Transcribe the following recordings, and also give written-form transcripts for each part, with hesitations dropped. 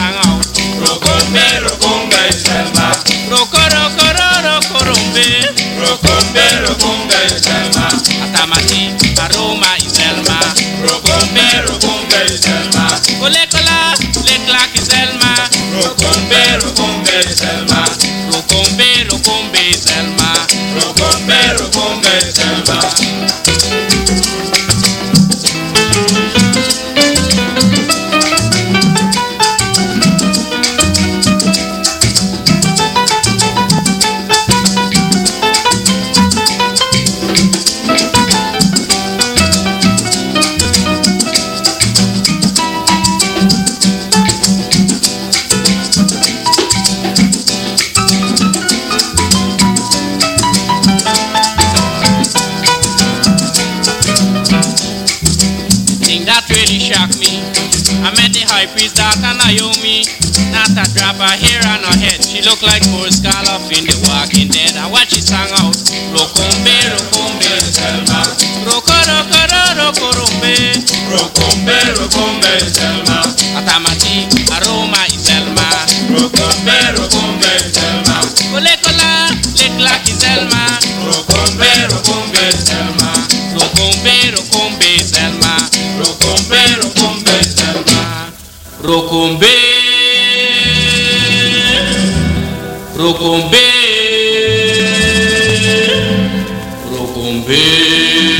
sang out. Rokombe, rokombe, Selma. Roko, roko, roko, rumbe. Rokombe, rokombe, Selma. Atamati, aroma, Iselma. Rokombe, rokombe, Selma. Kolekola, lekla, Iselma. Rokombe, rokombe, Selma. Rokombe, rokombe, Iselma. Rokombe, rokombe, Selma. High priest daughter Naomi, not a drop of hair on her head. She looked like poor Scallop in The Walking Dead. And what she sang out, Rokombe, rokombe, Selma. Roko, roko, roko, rumbe. Rokombe, rokombe, Selma. Atamati, aroma, Iselma. Rokombe, rokombe, Selma. Kolekola, lekla, Iselma. Rokombe, rokombe, Selma. Rokombe, rokombe, Selma. Rokombe, rokombe, Selma. Rokombe, rokombe, rokombe.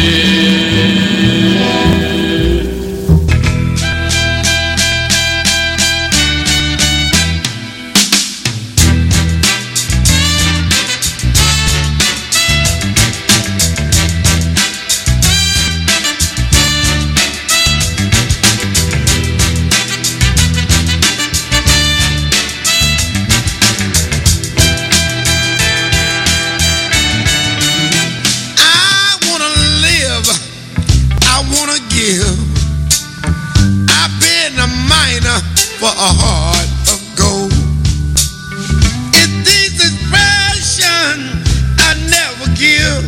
For a heart of gold. It's this expression I never give.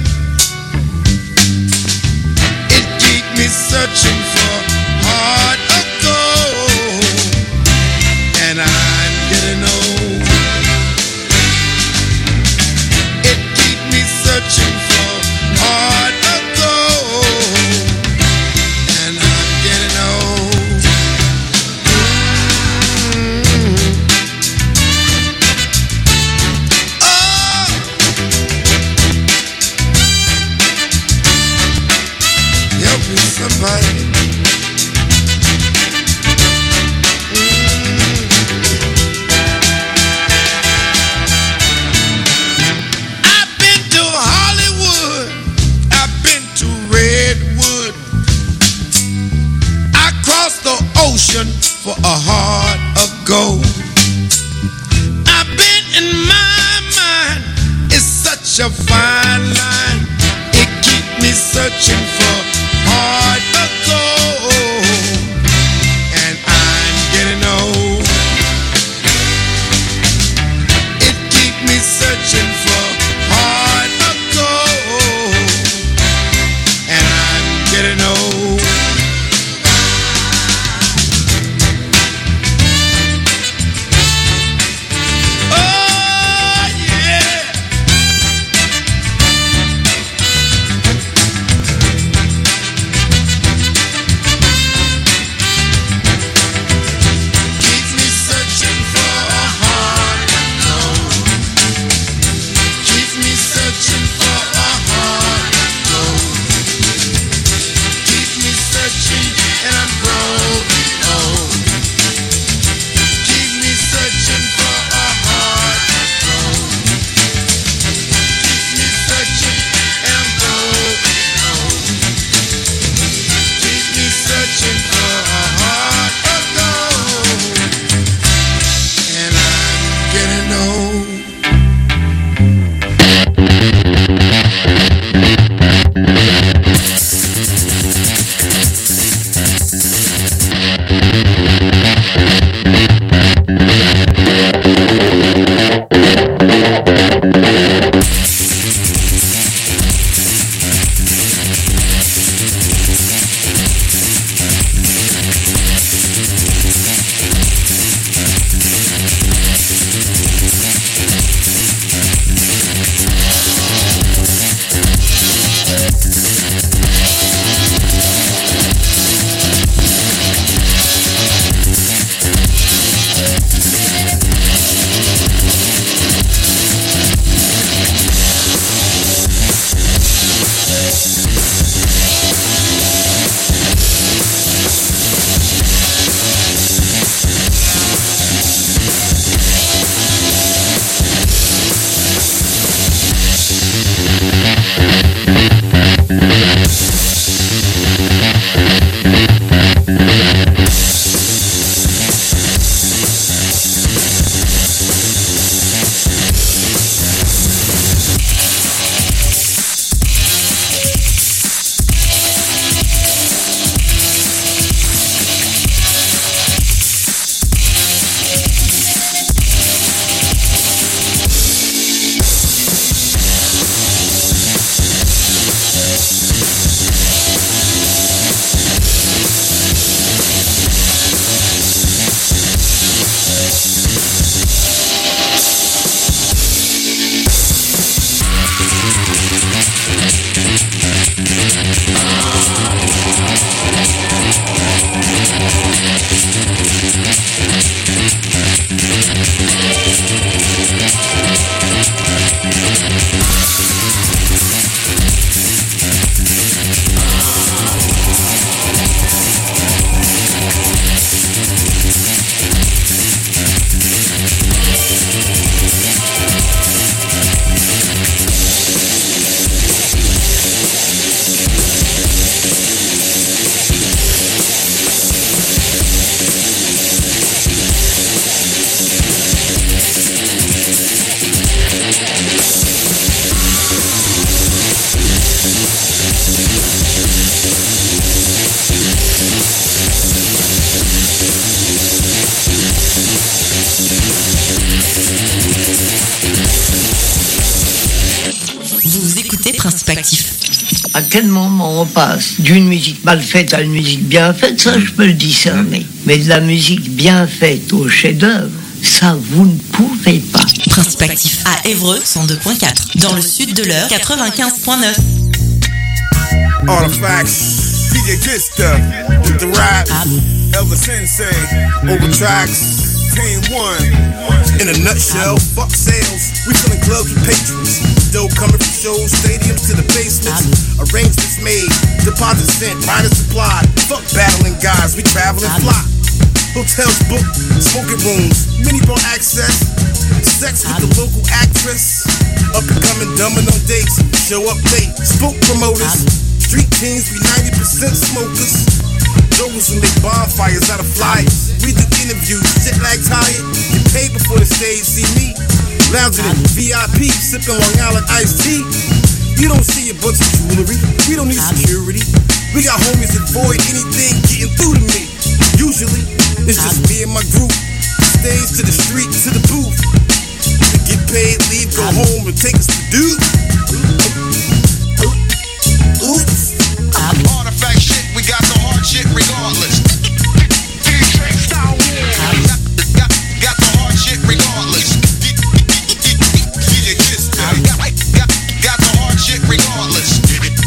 It keeps me searching for heart of gold. And I'm getting old. It keeps me searching for heart of gold. And I'm getting old. Somebody. I've been to Hollywood, I've been to Redwood, I crossed the ocean for a heart of gold. I've been in my mind, it's such a fine line, it keeps me searching for heart of gold, and I'm getting old. It keeps me searching for heart of gold, and I'm getting old. Oh yeah. écoutez Principe Actif. À quel moment on passe d'une musique mal faite à une musique bien faite, ça je peux le discerner. Mais de la musique bien faite au chef-d'œuvre, ça vous ne pouvez pas. Principe Actif à Évreux 102.4, dans le sud de l'heure 95.9. Artifacts, DJ Kista, with the rap, Elvis Sensei, over tracks, Team 1. In a nutshell, fuck sales, we filling clubs with patrons. Dough coming from shows, stadiums to the basements. Arrangements made, deposits sent, riders supplied. Fuck battling guys, we travel and fly. Hotels booked, smoking rooms, minibar access. Sex with the local actress. Up and coming, dumbing on dates. Show up late, spoke promoters. Street teens be 90% smokers. Jokers who make bonfires out of flyers. We do interviews, jet lag tired. Get paid before the stage, see me lounging in VIP, sipping Long Island iced tea. You don't see a bunch of jewelry, we don't need security. We got homies that avoid anything getting through to me. Usually, it's just me and my group. Stage to the street, to the booth. We get paid, leave, go home, and take us to do. Oops. Artifact shit, we got the hard shit regardless. Got the hard shit regardless. DJ Kiss, got the hard shit regardless.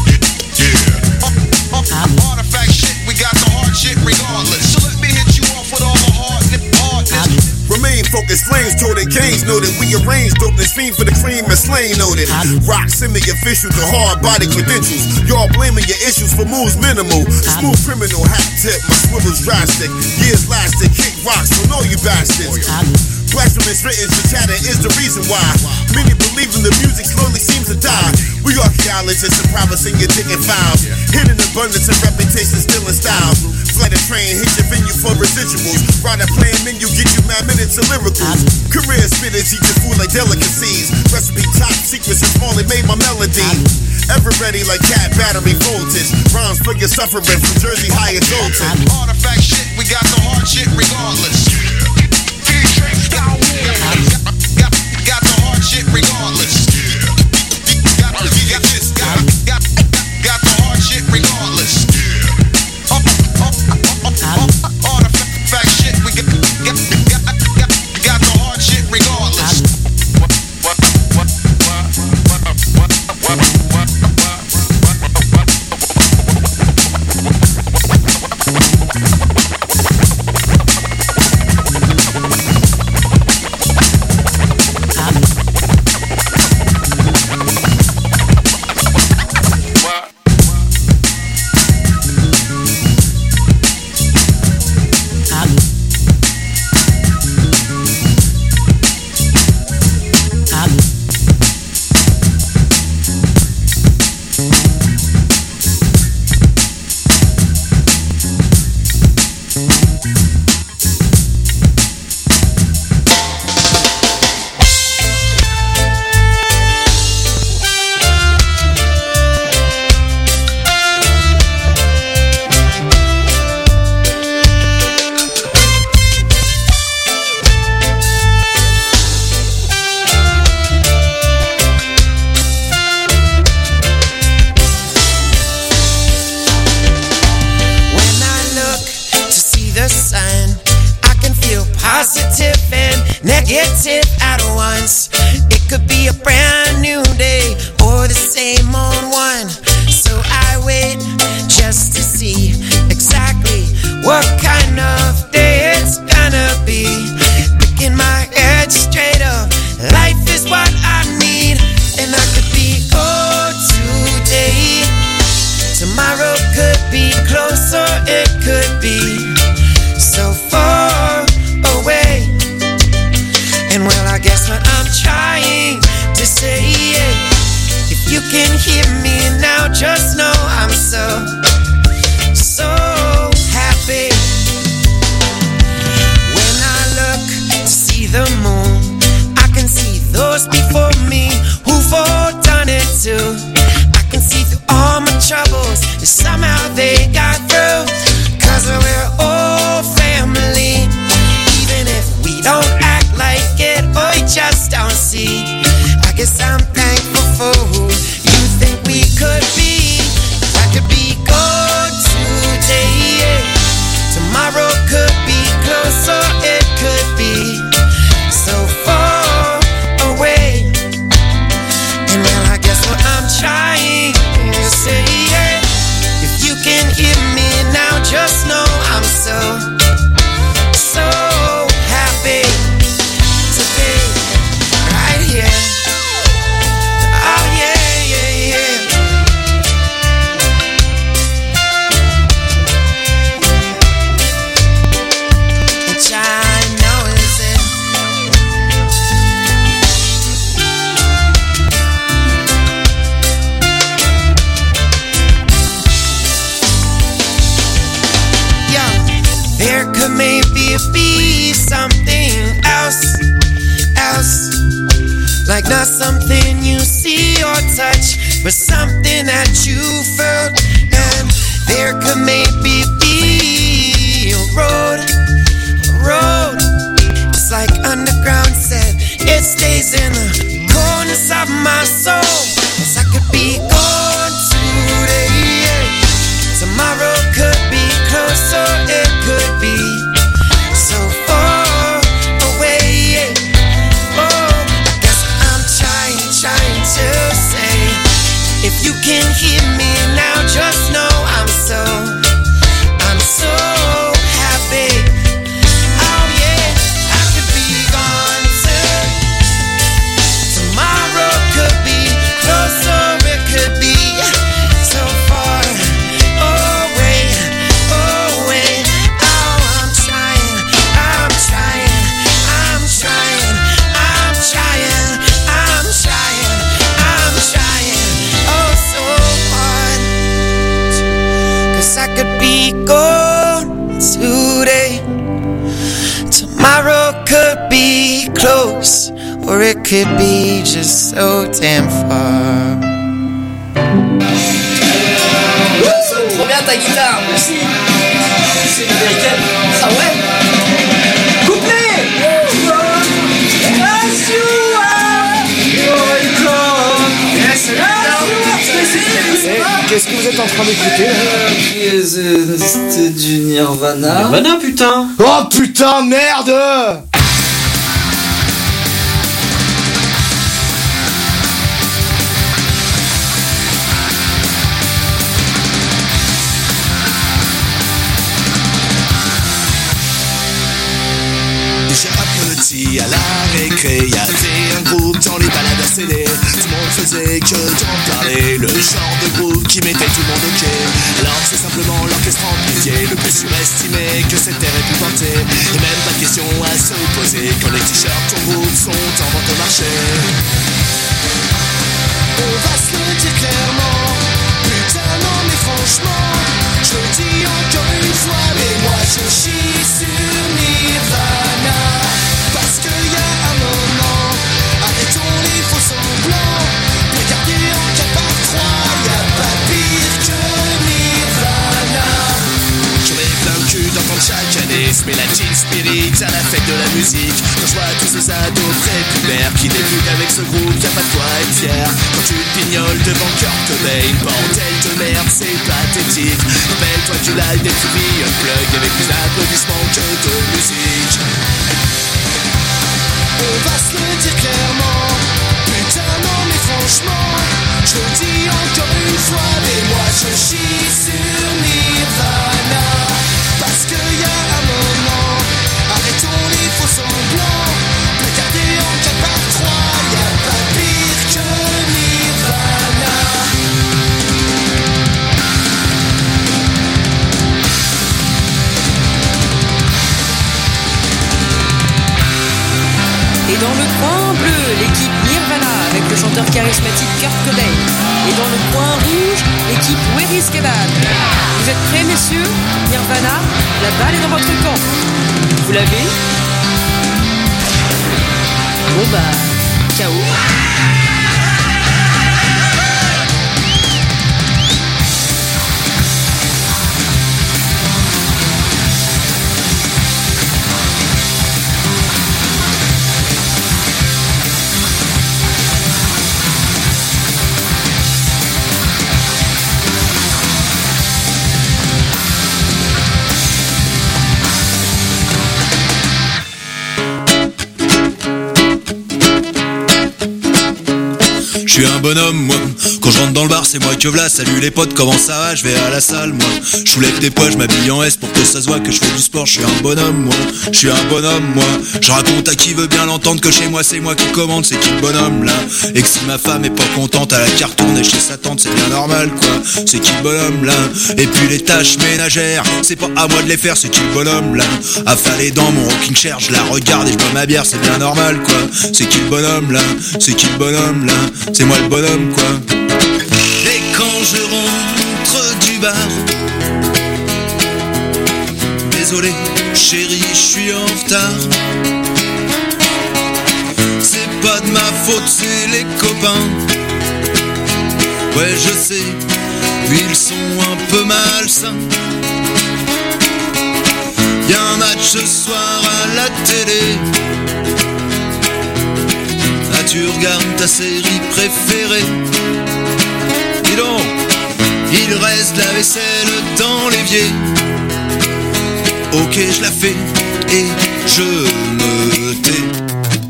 Artifact shit, we got the hard shit regardless. So let me hit you off with all the hardness. Remain focused, flames toted, canes noted. We arrange dopeness, fiend for the cream and slain noted. Rock semi-official to hard body credentials. Y'all blaming your issues for moves minimal. Smooth criminal, hat tip, my swivel's drastic. Years lasting, kick rocks on all you bastards. Blasphemous written to chatter is the reason why many believe in the music slowly seems to die. We archaeologists and privacy in your ticket files. Hidden abundance and reputation still in style. Flight a train, hit your venue for residuals. Ride a plan menu, get you mad minutes of lyricals. Career spinners, eat your food like delicacies. Recipe top secrets and only made my melody. Ever ready like cat battery voltage. Rhymes for your suffering from Jersey high adulting. Artifact shit, we got the hard shit regardless. Got the hard shit regardless. Got the hard shit regardless. Artifact shit, we got the hard shit regardless. Negative at once. It could be a brand new day or the same old one. So I wait just to see exactly what kind of day it's gonna be. Picking my head straight up. Life is what I need, and I could be old today. Tomorrow could be closer, it could be so far away. And well, I guess what I'm trying to say, if you can hear me now, just know I'm so happy. When I look to see the moon, I can see those before me who've all done it too. I can see through all my troubles, and somehow they got through. 'Cause we're all family, even if we don't act like it or you just don't see. I guess I'm thankful for who you think could be, I could be gone today. Tomorrow could be closer, it could be so far away. And well, I guess what I'm trying to say, if you can hear me now, just know I'm so happy to be right here. Oh yeah, yeah, yeah. Which I know is it. Yeah, there could maybe be something else, like not something you see or touch, but something that you felt. And there could maybe be a road. It's like underground said, it stays in the corners of my soul. Yes, I could be gone today. Tomorrow could be closer, it could be so far away. Oh, I guess I'm trying to say, if you can hear me now, just know I'm so happy. Oh yeah, I could be gone too. Tomorrow could be closer, it could be so far away. Oh, I'm trying oh so hard. 'Cause I could be gone today. Tomorrow could be close, or it could be just so damn far. Trop bien ta guitare, merci. C'est une américaine. Ah ouais. Couplet. Qu'est-ce que vous êtes en train d'écouter? C'était du Nirvana. Nirvana, putain. Oh putain, merde. Petit à la récré, y'avait un groupe dans les balades à CD. Tout le monde faisait que d'en parler. Le genre de groupe qui mettait tout le monde ok. Alors c'est simplement l'orchestre amplifié, le plus surestimé que cette terre ait pu porter. Et même pas de question à se poser quand les t-shirts ton groupe sont en vente au marché. On va se le dire clairement, putain non mais franchement, je le dis encore une fois, mais moi je chie sur Nirvana. Parce qu'il y a un moment, arrêtons les faux semblants. Regardez en 4x3, y'a pas pire que Nirvana. J'en ai plein le cul d'entendre chaque année se met la teen spirit à la fête de la musique. Quand je vois tous ces ados prépubères qui débutent avec ce groupe, y'a pas de quoi être fier. Quand tu te pignoles devant Kurt Cobain, bordel de merde, c'est pathétique. Rappelle-toi du live des TV Unplugged, y'avait plus d'applaudissements que de musique. On va se le dire clairement, putain non mais franchement, je le dis encore une fois, mais moi je chie sur Nirvana. Parce qu'il y a un moment, arrêtons les faux semblants. Regardez en 4x3, y'a pas pire que Nirvana. Et dans le coin bleu, l'équipe Nirvana avec le chanteur charismatique Kurt Cobain. Et dans le coin rouge, l'équipe Where is Kebab. Vous êtes prêts, messieurs? Nirvana, la balle est dans votre camp. Vous l'avez? Bon bah, KO. suis un bonhomme moi. Quand je rentre dans le bar c'est moi que v'là. Salut les potes, comment ça va? Je vais à la salle moi. Je soulève des poids, je m'habille en S pour que ça se voit que je fais du sport. Je suis un bonhomme moi, je suis un bonhomme moi. Je raconte à qui veut bien l'entendre que chez moi c'est moi qui commande. C'est qui le bonhomme là? Et que si ma femme est pas contente, à la carte tournée chez sa tante, c'est bien normal quoi. C'est qui le bonhomme là? Et puis les tâches ménagères, c'est pas à moi de les faire. C'est qui le bonhomme là? Affalé dans mon rocking chair, je la regarde et je bois ma bière, c'est bien normal quoi. C'est qui le bonhomme là? C'est qui le bonhomme là? C'est moi le bonhomme quoi. Et quand je rentre du bar, désolé chérie, je suis en retard. C'est pas de ma faute, c'est les copains. Ouais je sais, ils sont un peu malsains. Y'a un match ce soir à la télé. Ah tu regardes ta série préférée. Dis donc, il reste de la vaisselle dans l'évier. Ok je la fais et je me tais.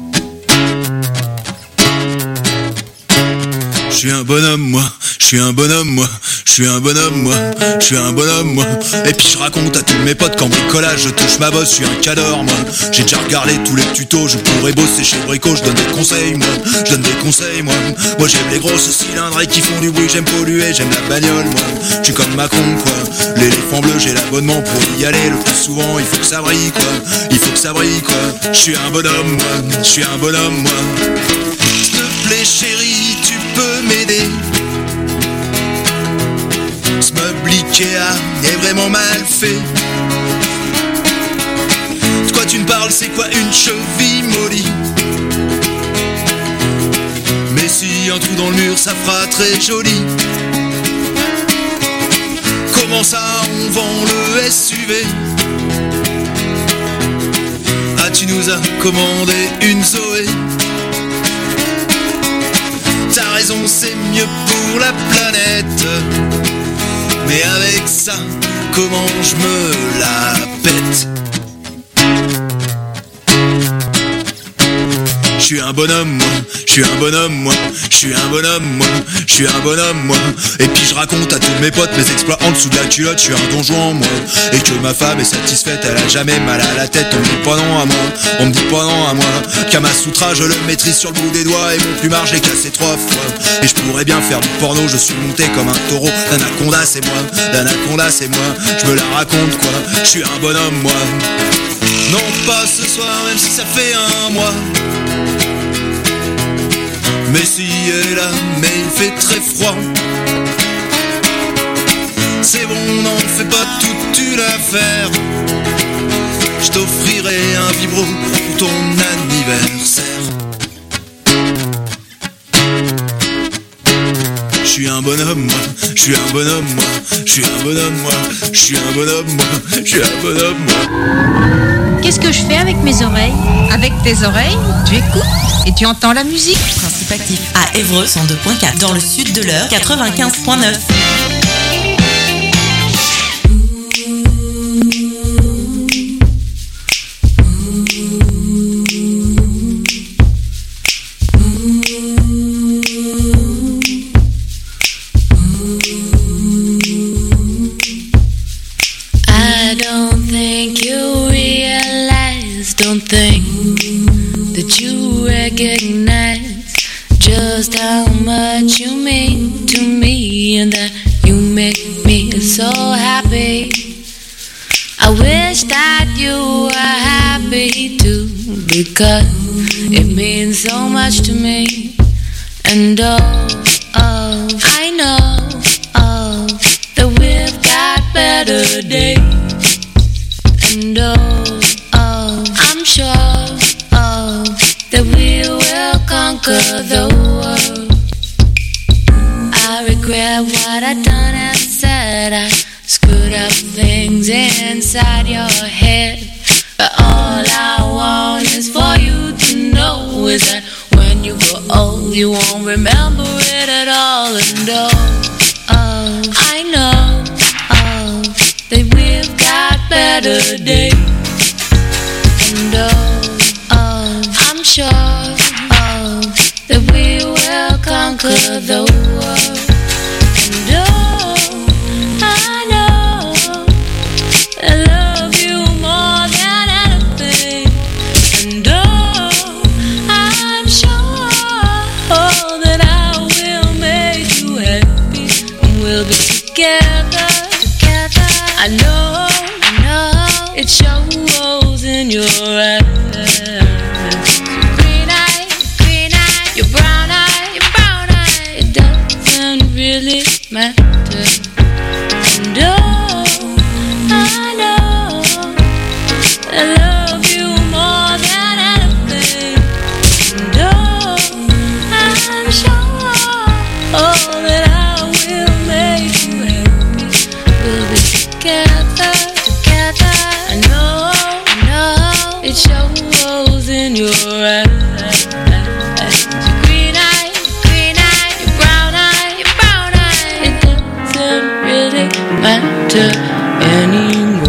Je suis un bonhomme moi, je suis un bonhomme moi, je suis un bonhomme moi, je suis un bonhomme moi. Et puis je raconte à tous mes potes qu'en bricolage je touche ma bosse, je suis un cador moi. J'ai déjà regardé tous les tutos, je pourrais bosser chez Brico, je donne des conseils moi, je donne des conseils moi. Moi j'aime les grosses cylindres qui font du bruit, j'aime polluer, j'aime la bagnole moi. Je suis comme Macron quoi, l'éléphant bleu j'ai l'abonnement pour y aller le plus souvent. Il faut que ça brille quoi, il faut que ça brille quoi. Je suis un bonhomme moi, je suis un bonhomme moi. S'il te plaît chérie, tu peux m'aider. Ce meuble Ikea est vraiment mal fait. De quoi tu me parles, c'est quoi une cheville mollie? Mais si un trou dans le mur ça fera très joli. Comment ça on vend le SUV? Ah tu nous as commandé une Zoé. T'as raison, c'est mieux pour la planète. Mais avec ça, comment je me la pète? Je suis un bonhomme moi, je suis un bonhomme moi, je suis un bonhomme moi, je suis un bonhomme moi. Et puis je raconte à tous mes potes mes exploits en dessous de la culotte, je suis un donjon moi. Et que ma femme est satisfaite, elle a jamais mal à la tête. On me dit pas non à moi, on me dit pas non à moi. Kamasutra je le maîtrise sur le bout des doigts. Et mon plumard j'ai cassé 3 fois. Et je pourrais bien faire du porno, je suis monté comme un taureau. L'anaconda c'est moi, l'anaconda c'est moi. Je me la raconte quoi, je suis un bonhomme moi. Non pas ce soir même si ça fait un mois. Mais si elle est là, mais il fait très froid. C'est bon, n'en fais pas toute une affaire. Je t'offrirai un vibro pour ton anniversaire. Je suis un bonhomme moi, je suis un bonhomme moi, je suis un bonhomme moi, je suis un bonhomme moi, je suis un bonhomme moi. Qu'est-ce que je fais avec mes oreilles? Avec tes oreilles, tu écoutes et tu entends la musique. Principe actif à Évreux 102.4, dans le sud de l'heure 95.9. Don't think that you recognize just how much you mean to me and that you make me so happy. I wish that you were happy too, because it means so much to me. And I know that we've got better days. And I'm sure that we will conquer the world. I regret what I done and said. I screwed up things inside your head. But all I want is for you to know is that when you grow old, you won't remember it at all. And I know that we've got better days. And I'm sure that we will conquer together. I know it shows in your eyes. Green eye, your brown eye, it doesn't really matter. And oh, I know I love you more than anything. And oh, I'm sure that I will make you happy. We'll be together. I know it shows in your eyes. Green eye, your brown eye, it doesn't really matter anymore.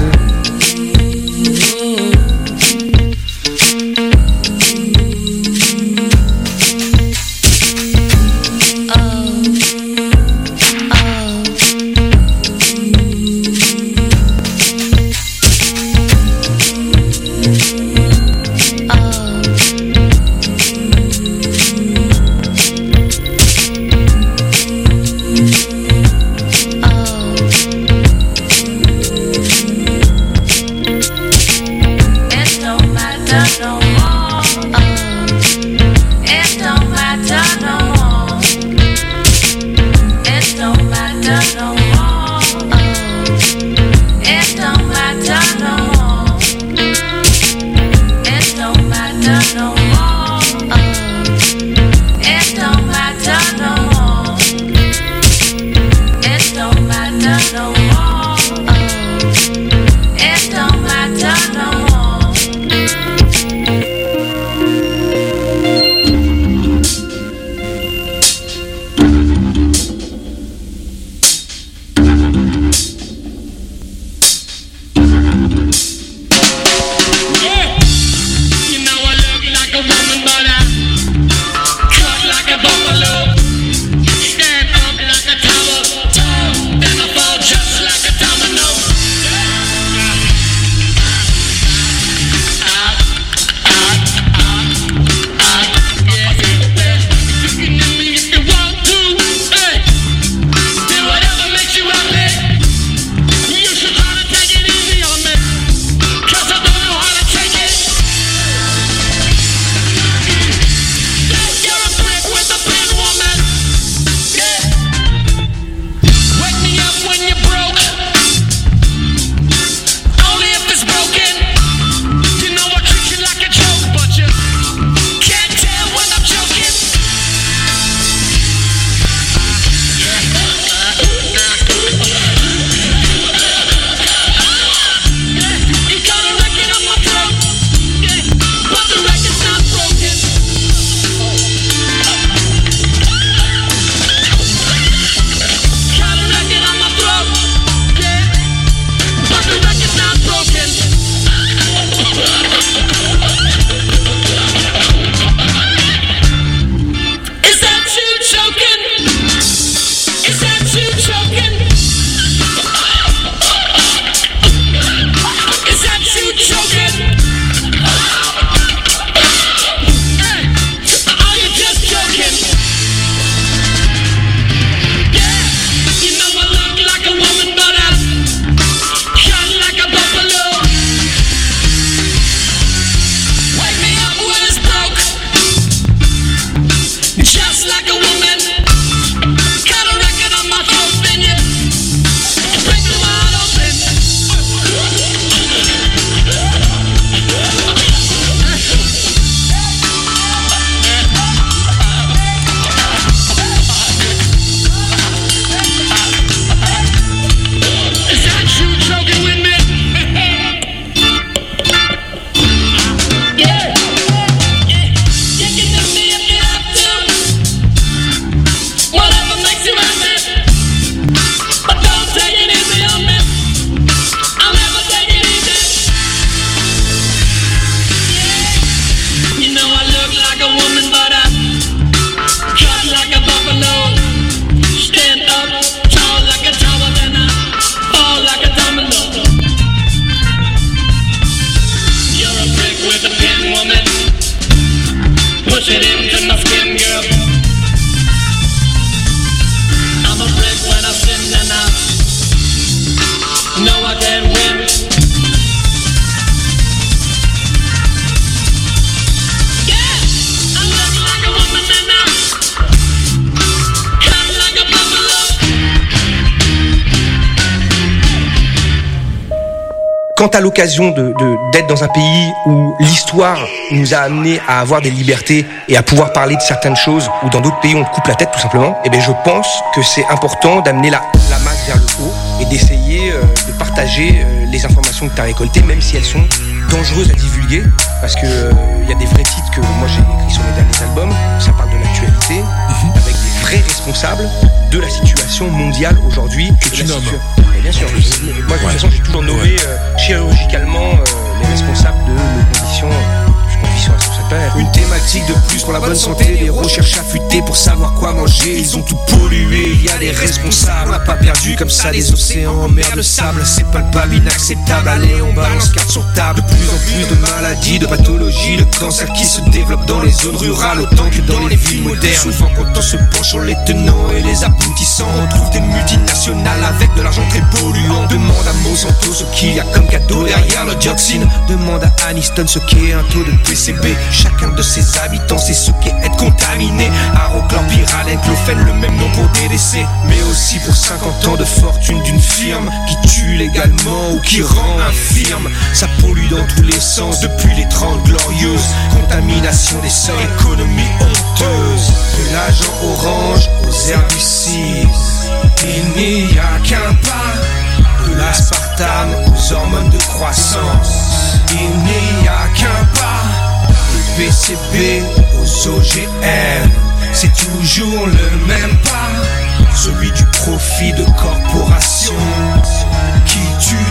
quand t'as l'occasion d'être dans un pays où l'histoire nous a amené à avoir des libertés et à pouvoir parler de certaines choses, ou dans d'autres pays on te coupe la tête tout simplement, et ben je pense que c'est important d'amener la masse vers le haut et d'essayer de partager les informations que t'as récoltées, même si elles sont dangereuses à divulguer, parce que y a des vrais titres que moi j'ai écrits sur mes derniers albums, ça parle de l'actualité, avec des vrais responsables de la situation mondiale aujourd'hui. Que tu nommes. Et bien sûr, moi de toute façon j'ai toujours nommé chirurgicalement les responsables de nos conditions sur cette planète. Une thématique de plus pour la bonne santé, des recherches affûtées pour savoir quoi manger. Ils ont tout pollué, il y a des responsables. On n'a pas perdu comme ça des océans en mer de sable. C'est palpable, inacceptable. Allez, on balance carte sur table. De plus en plus de maladies, de pathologies, de cancers qui se développent dans les zones rurales autant que dans les villes modernes. Souvent quand on se penche sur les tenants et les aboutissants, on trouve des multinationales avec de l'argent très polluant. Demande à Monsanto ce qu'il y a comme cadeau derrière le dioxine. Demande à Aniston ce qu'est un taux de PCB. Chacun de ses habitants sait ce qu'est être contaminé. Arochlorpyralène, chlofène, le même nom pour des décès. Mais aussi pour 50 ans de fortune d'une firme qui tue légalement ou qui rend infirme. Ça pollue dans tous les sens depuis les 30 glorieuses. Contamination des sols, économie honteuse. De l'agent orange aux herbicides, il n'y a qu'un pas. De l'aspartame aux hormones de croissance, il n'y a qu'un pas. Du PCB aux OGM, c'est toujours le même pas. Celui du profit de corporation qui tue